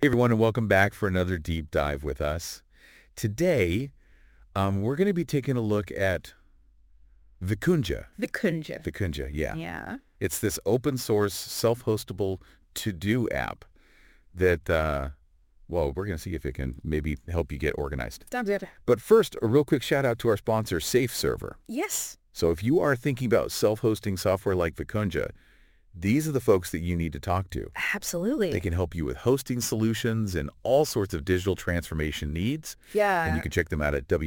Hey everyone, and welcome back for another deep dive with us. Today, we're going to be taking a look at Vikunja. Vikunja. Vikunja, yeah. Yeah. It's this open source, self-hostable to-do app that, well, we're going to see if it can maybe help you get organized. Sounds good. But first, a real quick shout out to our sponsor, SafeServer. Yes. So if you are thinking about self-hosting software like Vikunja, these are the folks that you need to talk to. Absolutely. They can help you with hosting solutions and all sorts of digital transformation needs. Yeah. And you can check them out at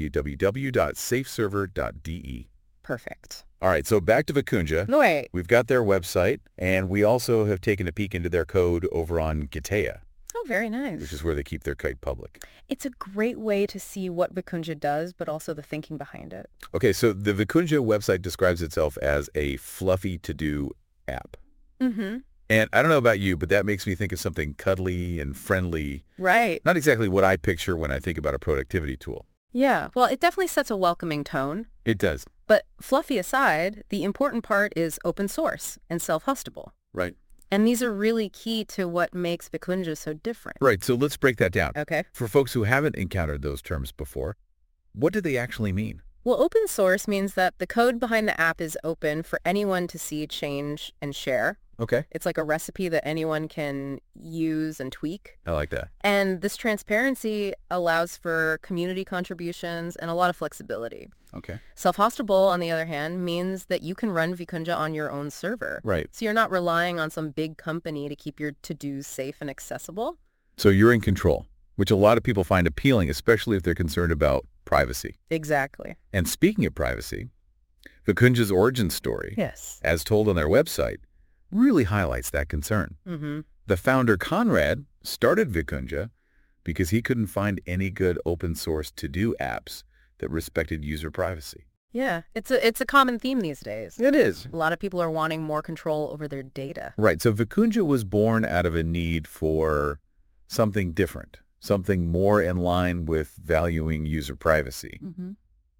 www.safeserver.de. Perfect. All right, so back to Vikunja. No, wait. We've got their website, and we also have taken a peek into their code over on Gitea, Oh, very nice. which is where they keep their code public. It's a great way to see what Vikunja does, but also the thinking behind it. Okay, so the Vikunja website describes itself as a fluffy to-do app. Mm-hmm. And I don't know about you, but that makes me think of something cuddly and friendly. Right. Not exactly what I picture when I think about a productivity tool. Yeah. Well, it definitely sets a welcoming tone. It does. But fluffy aside, the important part is open source and self-hostable. Right. And these are really key to what makes Vikunja so different. Right, so let's break that down. Okay. For folks who haven't encountered those terms before, what do they actually mean? Well, open source means that the code behind the app is open for anyone to see, change, and share. Okay. It's like a recipe that anyone can use and tweak. I like that. And this transparency allows for community contributions and a lot of flexibility. Okay. Self-hostable, on the other hand, means that you can run Vikunja on your own server. Right. So you're not relying on some big company to keep your to-dos safe and accessible. So you're in control, which a lot of people find appealing, especially if they're concerned about privacy. Exactly. And speaking of privacy, Vikunja's origin story, Yes. as told on their website, really highlights that concern. Mm-hmm. The founder, Conrad, started Vikunja because he couldn't find any good open source to-do apps that respected user privacy. Yeah. It's a common theme these days. It is. A lot of people are wanting more control over their data. Right. So Vikunja was born out of a need for something different, something more in line with valuing user privacy. Mm-hmm.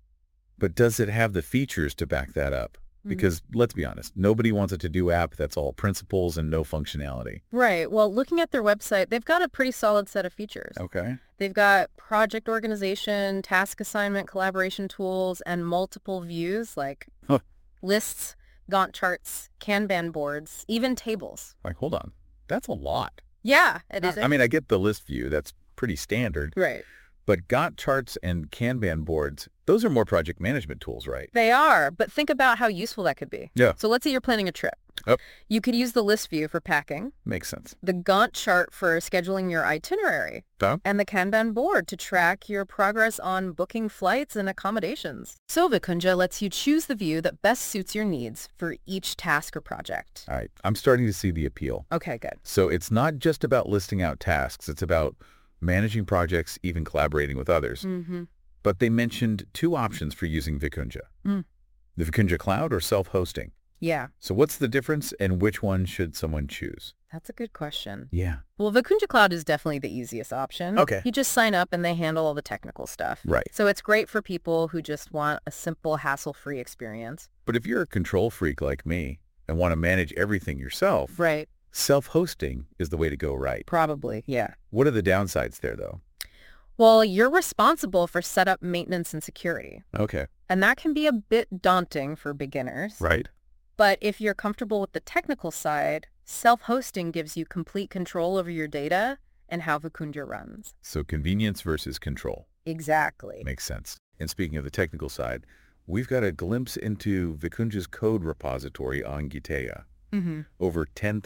But does it have the features to back that up? Because let's be honest, nobody wants a to-do app that's all principles and no functionality. Right. Well, looking at their website, they've got a pretty solid set of features. Okay. They've got project organization, task assignment, collaboration tools, and multiple views like lists, Gantt charts, Kanban boards, even tables. Like, hold on. That's a lot. Yeah, it is. I mean, I get the list view. That's pretty standard. Right. But Gantt charts and Kanban boards, those are more project management tools, right? They are, but think about how useful that could be. Yeah. So let's say you're planning a trip. Yep. You could use the list view for packing, Makes sense. the Gantt chart for scheduling your itinerary, So, and the Kanban board to track your progress on booking flights and accommodations. So Vikunja lets you choose the view that best suits your needs for each task or project. all right, I'm starting to see the appeal. Okay, good. So it's not just about listing out tasks. It's about managing projects, even collaborating with others. Mm-hmm. But they mentioned two options for using Vikunja. Mm. The Vikunja Cloud or self-hosting. Yeah, So what's the difference and which one should someone choose? that's a good question. Yeah. Well, Vikunja Cloud is definitely the easiest option. Okay. You just sign up and they handle all the technical stuff. Right. So it's great for people who just want a simple, hassle-free experience. But if you're a control freak like me and want to manage everything yourself, Right. self-hosting is the way to go, right? Probably, yeah. What are the downsides there, though? Well, you're responsible for setup, maintenance, and security. Okay. And that can be a bit daunting for beginners. Right. But if you're comfortable with the technical side, self-hosting gives you complete control over your data and how Vikunja runs. So convenience versus control. Exactly. Makes sense. And speaking of the technical side, we've got a glimpse into Vikunja's code repository on Gitea. Mm-hmm. Over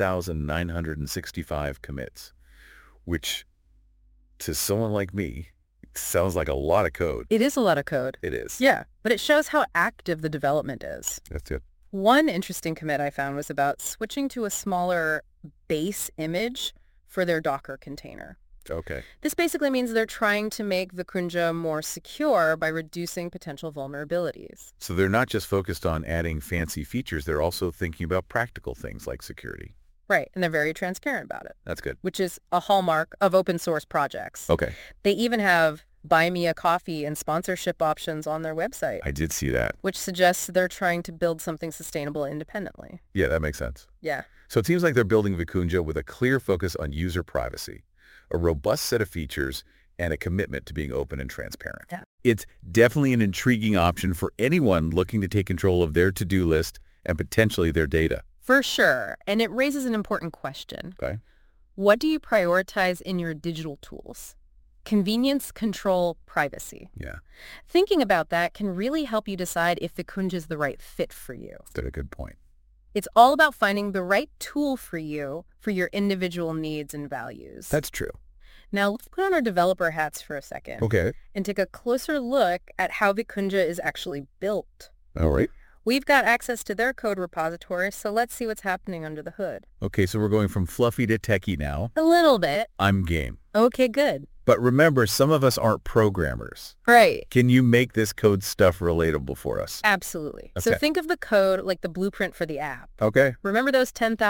10,965 commits, which to someone like me sounds like a lot of code. It is a lot of code. It is. Yeah, but it shows how active the development is. That's it. One interesting commit I found was about switching to a smaller base image for their Docker container. Okay. This basically means they're trying to make Vikunja more secure by reducing potential vulnerabilities. So they're not just focused on adding fancy features, they're also thinking about practical things like security. Right, and they're very transparent about it, That's good. which is a hallmark of open source projects. Okay. They even have buy me a coffee and sponsorship options on their website, I did see that. which suggests they're trying to build something sustainable independently. Yeah, that makes sense. Yeah. So it seems like they're building Vikunja with a clear focus on user privacy, a robust set of features, and a commitment to being open and transparent. Yeah. It's definitely an intriguing option for anyone looking to take control of their to-do list and potentially their data. For sure. And it raises an important question. Okay. What do you prioritize in your digital tools? Convenience, control, privacy. Yeah, Thinking about that can really help you decide if Vikunja is the right fit for you. that's a good point. It's all about finding the right tool for you for your individual needs and values. That's true. Now, let's put on our developer hats for a second Okay. and take a closer look at how Vikunja is actually built. All right. We've got access to their code repository, so let's see what's happening under the hood. Okay, so we're going from fluffy to techie now. A little bit. I'm game. Okay, good. But remember, some of us aren't programmers. Right. Can you make this code stuff relatable for us? Absolutely. So Okay. think of the code like the blueprint for the app. Okay. Remember those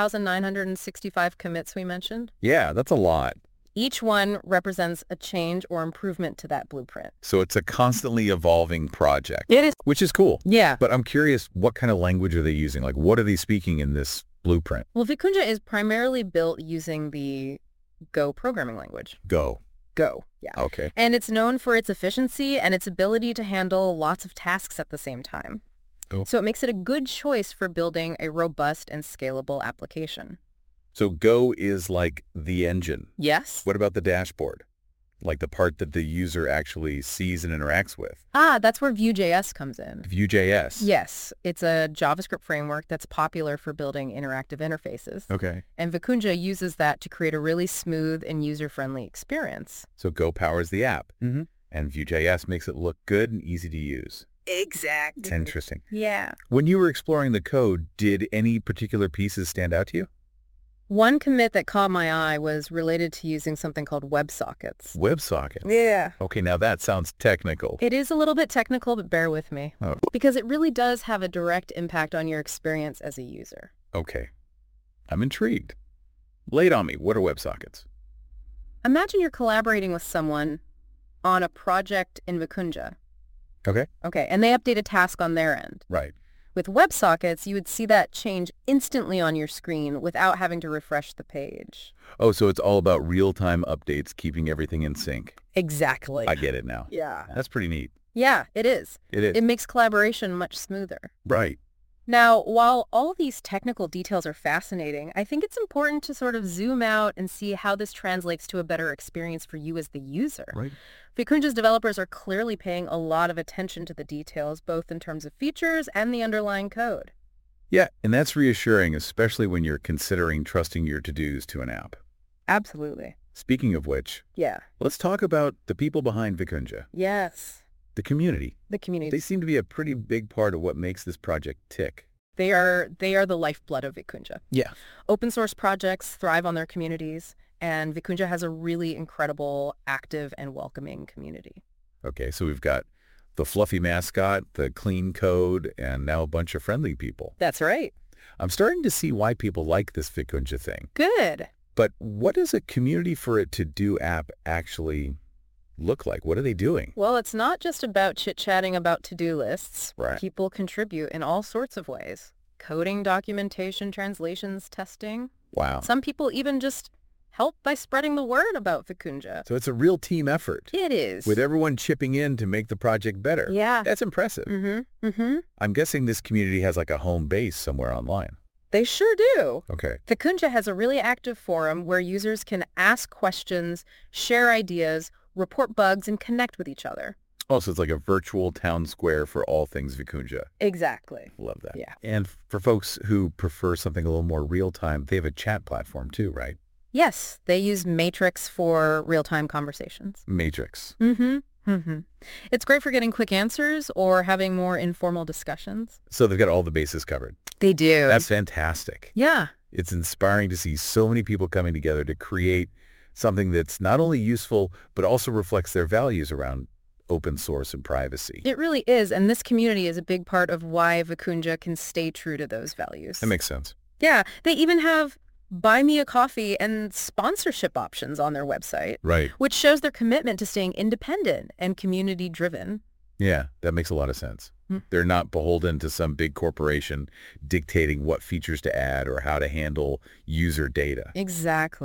10,965 commits we mentioned? Yeah, that's a lot. Each one represents a change or improvement to that blueprint. So it's a constantly evolving project, It is. which is cool. Yeah. But I'm curious, what kind of language are they using? Like, what are they speaking in this blueprint? Well, Vikunja is primarily built using the Go programming language. Go. Go. Yeah. Okay. And it's known for its efficiency and its ability to handle lots of tasks at the same time. Cool. So it makes it a good choice for building a robust and scalable application. So Go is like the engine. Yes? What about the dashboard? Like the part that the user actually sees and interacts with? That's where Vue.js comes in. Vue.js. Yes, it's a JavaScript framework that's popular for building interactive interfaces. Okay. And Vikunja uses that to create a really smooth and user-friendly experience. So Go powers the app. Mm-hmm. And Vue.js makes it look good and easy to use. Exactly. It's interesting. Yeah. When you were exploring the code, did any particular pieces stand out to you? One commit that caught my eye was related to using something called WebSockets. WebSocket. Yeah. Okay, now that sounds technical. It is a little bit technical, but bear with me. Oh. Because it really does have a direct impact on your experience as a user. Okay. I'm intrigued. Lay it on me. What are WebSockets? Imagine you're collaborating with someone on a project in Vikunja. Okay. Okay, and they update a task on their end. Right. With WebSockets, you would see that change instantly on your screen without having to refresh the page. Oh, so it's all about real-time updates, keeping everything in sync. Exactly. I get it now. Yeah. That's pretty neat. Yeah, it is. It is. It makes collaboration much smoother. Right. Now, while all these technical details are fascinating, I think it's important to sort of zoom out and see how this translates to a better experience for you as the user. Right. Vikunja's developers are clearly paying a lot of attention to the details, both in terms of features and the underlying code. Yeah, and that's reassuring, especially when you're considering trusting your to-dos to an app. Absolutely. Speaking of which, Yeah. let's talk about the people behind Vikunja, Yes. the community. The community. They seem to be a pretty big part of what makes this project tick. They are the lifeblood of Vikunja. Yeah. Open source projects thrive on their communities, and Vikunja has a really incredible, active, and welcoming community. Okay, so we've got the fluffy mascot, the clean code, and now a bunch of friendly people. That's right. I'm starting to see why people like this Vikunja thing. Good. But what does a community for a to-do app actually look like? What are they doing? Well, it's not just about chit-chatting about to-do lists. Right. People contribute in all sorts of ways. Coding, documentation, translations, testing. Wow. Some people even just help by spreading the word about Vikunja. So it's a real team effort, It is. with everyone chipping in to make the project better. Yeah. That's impressive. Mm-hmm. Mm-hmm. I'm guessing this community has like a home base somewhere online. They sure do. Okay. Vikunja has a really active forum where users can ask questions, share ideas, report bugs, and connect with each other. Oh, so it's like a virtual town square for all things Vikunja. Exactly. Love that. Yeah. And for folks who prefer something a little more real-time, they have a chat platform too, right? Yes, they use Matrix for real-time conversations. Matrix. Mm-hmm. Mm-hmm. It's great for getting quick answers or having more informal discussions. So they've got all the bases covered. They do. That's fantastic. Yeah. It's inspiring to see so many people coming together to create something that's not only useful, but also reflects their values around open source and privacy. It really is, and this community is a big part of why Vikunja can stay true to those values. That makes sense. Yeah, they even have buy me a coffee and sponsorship options on their website, Right. which shows their commitment to staying independent and community-driven. Yeah, that makes a lot of sense. They're not beholden to some big corporation dictating what features to add or how to handle user data. Exactly.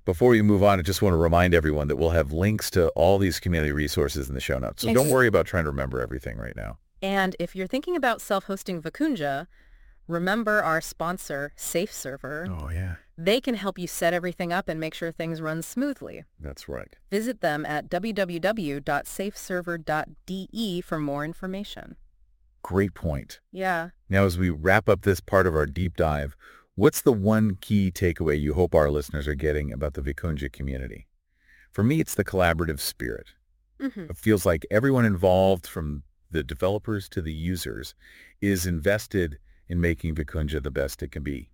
Before we move on, I just want to remind everyone that we'll have links to all these community resources in the show notes. So don't worry about trying to remember everything right now. And if you're thinking about self-hosting Vikunja, remember our sponsor, SafeServer. Oh, yeah. They can help you set everything up and make sure things run smoothly. That's right. Visit them at www.safeserver.de for more information. Great point. Yeah. Now, as we wrap up this part of our deep dive, what's the one key takeaway you hope our listeners are getting about the Vikunja community? For me, it's the collaborative spirit. It feels like everyone involved, from the developers to the users, is invested in making Vikunja the best it can be.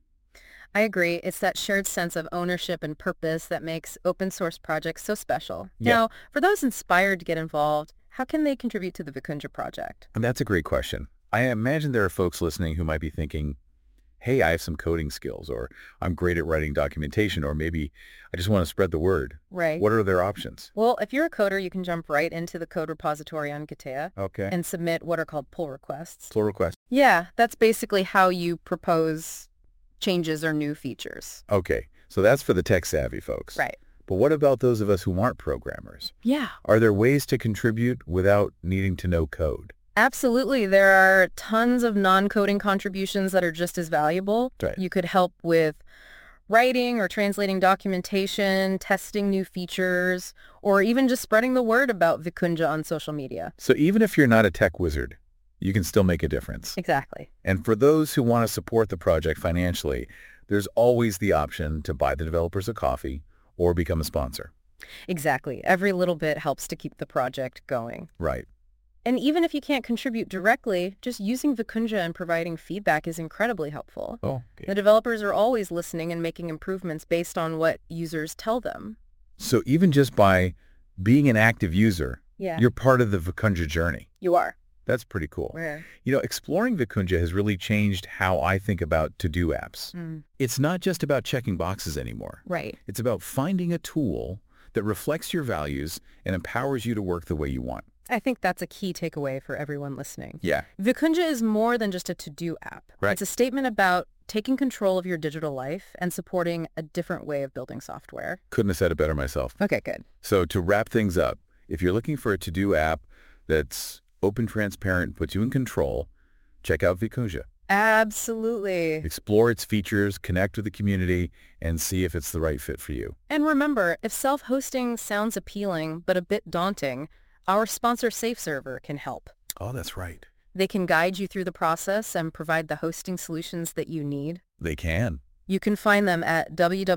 I agree. It's that shared sense of ownership and purpose that makes open source projects so special. Yeah. Now, for those inspired to get involved, how can they contribute to the Vikunja project? And that's a great question. I imagine there are folks listening who might be thinking, hey, I have some coding skills, or I'm great at writing documentation, or maybe I just want to spread the word. Right. What are their options? Well, if you're a coder, you can jump right into the code repository on Gitea Okay. and submit what are called pull requests. Pull request. Yeah, that's basically how you propose changes or new features. Okay. So that's for the tech-savvy folks. Right. But what about those of us who aren't programmers? Yeah. Are there ways to contribute without needing to know code? Absolutely. There are tons of non-coding contributions that are just as valuable. Right. You could help with writing or translating documentation, testing new features, or even just spreading the word about Vikunja on social media. So even if you're not a tech wizard, you can still make a difference. Exactly. And for those who want to support the project financially, there's always the option to buy the developers a coffee or become a sponsor. Exactly. Every little bit helps to keep the project going. Right. And even if you can't contribute directly, just using Vikunja and providing feedback is incredibly helpful. Oh, The okay. developers are always listening and making improvements based on what users tell them. So even just by being an active user, Yeah. you're part of the Vikunja journey. You are. That's pretty cool. Yeah. You know, exploring Vikunja has really changed how I think about to-do apps. It's not just about checking boxes anymore. Right. It's about finding a tool that reflects your values and empowers you to work the way you want. I think that's a key takeaway for everyone listening. Yeah. Vikunja is more than just a to-do app. Right. It's a statement about taking control of your digital life and supporting a different way of building software. Couldn't have said it better myself. Okay, good. So to wrap things up, if you're looking for a to-do app that's open, transparent, puts you in control, check out Vikunja. Absolutely. Explore its features, connect with the community, and see if it's the right fit for you. And remember, if self-hosting sounds appealing but a bit daunting, our sponsor SafeServer can help. Oh, that's right. They can guide you through the process and provide the hosting solutions that you need. They can. You can find them at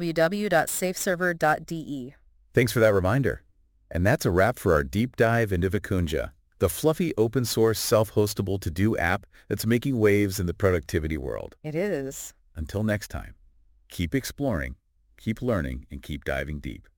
www.safeserver.de. Thanks for that reminder. And that's a wrap for our deep dive into Vikunja, the fluffy open source self-hostable to-do app that's making waves in the productivity world. It is. Until next time, keep exploring, keep learning, and keep diving deep.